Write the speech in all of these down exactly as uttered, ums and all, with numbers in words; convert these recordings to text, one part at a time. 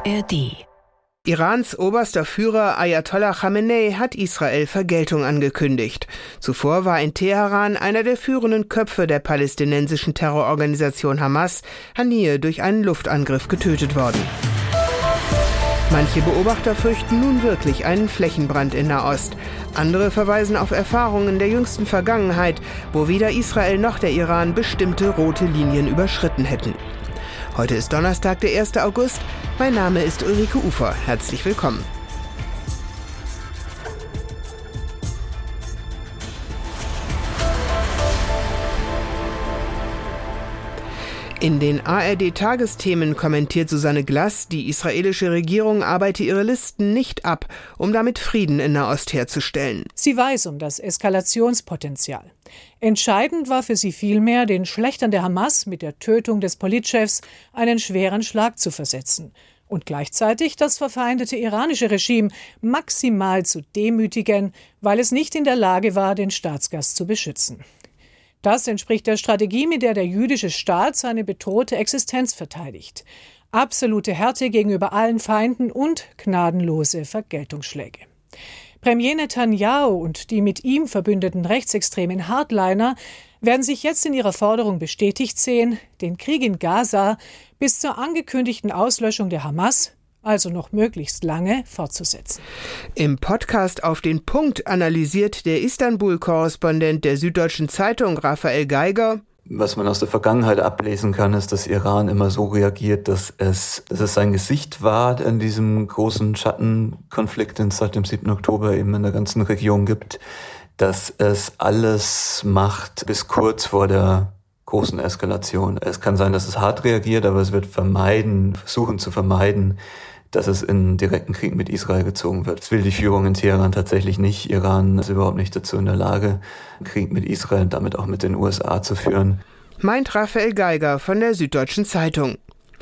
R D. Irans oberster Führer Ayatollah Khamenei hat Israel Vergeltung angekündigt. Zuvor war in Teheran einer der führenden Köpfe der palästinensischen Terrororganisation Hamas, Haniyeh, durch einen Luftangriff getötet worden. Manche Beobachter fürchten nun wirklich einen Flächenbrand in Nahost. Andere verweisen auf Erfahrungen der jüngsten Vergangenheit, wo weder Israel noch der Iran bestimmte rote Linien überschritten hätten. Heute ist Donnerstag, der erste August. Mein Name ist Ulrike Ufer. Herzlich willkommen. In den A R D-Tagesthemen kommentiert Susanne Glass, die israelische Regierung arbeite ihre Listen nicht ab, um damit Frieden in Nahost herzustellen. Sie weiß um das Eskalationspotenzial. Entscheidend war für sie vielmehr, den Schlächtern der Hamas mit der Tötung des Politchefs einen schweren Schlag zu versetzen und gleichzeitig das verfeindete iranische Regime maximal zu demütigen, weil es nicht in der Lage war, den Staatsgast zu beschützen. Das entspricht der Strategie, mit der der jüdische Staat seine bedrohte Existenz verteidigt. Absolute Härte gegenüber allen Feinden und gnadenlose Vergeltungsschläge. Premier Netanyahu und die mit ihm verbündeten rechtsextremen Hardliner werden sich jetzt in ihrer Forderung bestätigt sehen, den Krieg in Gaza bis zur angekündigten Auslöschung der Hamas, also noch möglichst lange, fortzusetzen. Im Podcast Auf den Punkt analysiert der Istanbul-Korrespondent der Süddeutschen Zeitung, Raphael Geiger: Was man aus der Vergangenheit ablesen kann, ist, dass Iran immer so reagiert, dass es, dass es sein Gesicht war in diesem großen Schattenkonflikt, den es seit dem siebten Oktober eben in der ganzen Region gibt, dass es alles macht bis kurz vor der großen Eskalation. Es kann sein, dass es hart reagiert, aber es wird vermeiden, versuchen zu vermeiden, dass es in direkten Krieg mit Israel gezogen wird. Das will die Führung in Teheran tatsächlich nicht. Iran ist überhaupt nicht dazu in der Lage, Krieg mit Israel und damit auch mit den U S A zu führen. Meint Raphael Geiger von der Süddeutschen Zeitung.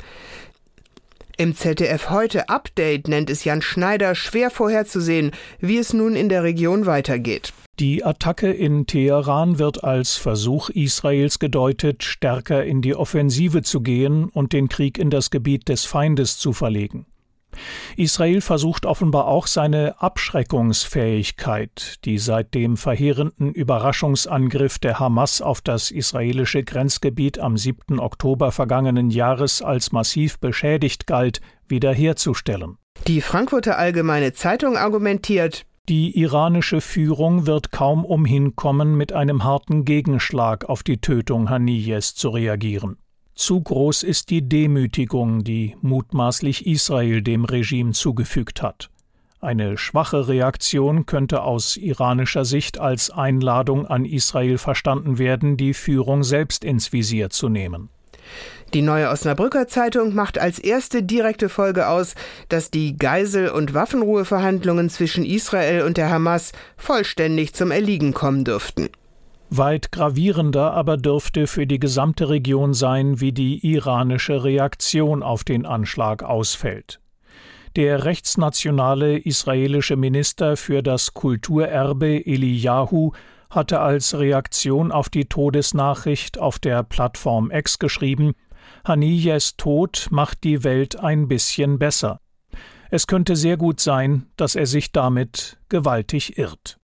Im Z D F Heute Update nennt es Jan Schneider schwer vorherzusehen, wie es nun in der Region weitergeht. Die Attacke in Teheran wird als Versuch Israels gedeutet, stärker in die Offensive zu gehen und den Krieg in das Gebiet des Feindes zu verlegen. Israel versucht offenbar auch seine Abschreckungsfähigkeit, die seit dem verheerenden Überraschungsangriff der Hamas auf das israelische Grenzgebiet am siebten Oktober vergangenen Jahres als massiv beschädigt galt, wiederherzustellen. Die Frankfurter Allgemeine Zeitung argumentiert: Die iranische Führung wird kaum umhin kommen, mit einem harten Gegenschlag auf die Tötung Haniyehs zu reagieren. Zu groß ist die Demütigung, die mutmaßlich Israel dem Regime zugefügt hat. Eine schwache Reaktion könnte aus iranischer Sicht als Einladung an Israel verstanden werden, die Führung selbst ins Visier zu nehmen. Die Neue Osnabrücker Zeitung macht als erste direkte Folge aus, dass die Geisel- und Waffenruheverhandlungen zwischen Israel und der Hamas vollständig zum Erliegen kommen dürften. Weit gravierender aber dürfte für die gesamte Region sein, wie die iranische Reaktion auf den Anschlag ausfällt. Der rechtsnationale israelische Minister für das Kulturerbe Eliyahu hatte als Reaktion auf die Todesnachricht auf der Plattform X geschrieben: Haniyehs Tod macht die Welt ein bisschen besser. Es könnte sehr gut sein, dass er sich damit gewaltig irrt.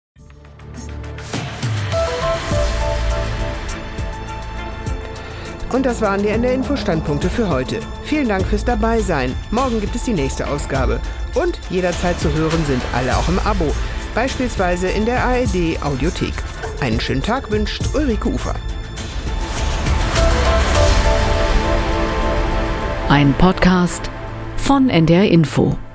Und das waren die N D Info-Standpunkte für heute. Vielen Dank fürs Dabeisein. Morgen gibt es die nächste Ausgabe. Und jederzeit zu hören sind alle auch im Abo. Beispielsweise in der A R D-Audiothek. Einen schönen Tag wünscht Ulrike Ufer. Ein Podcast von N D R Info.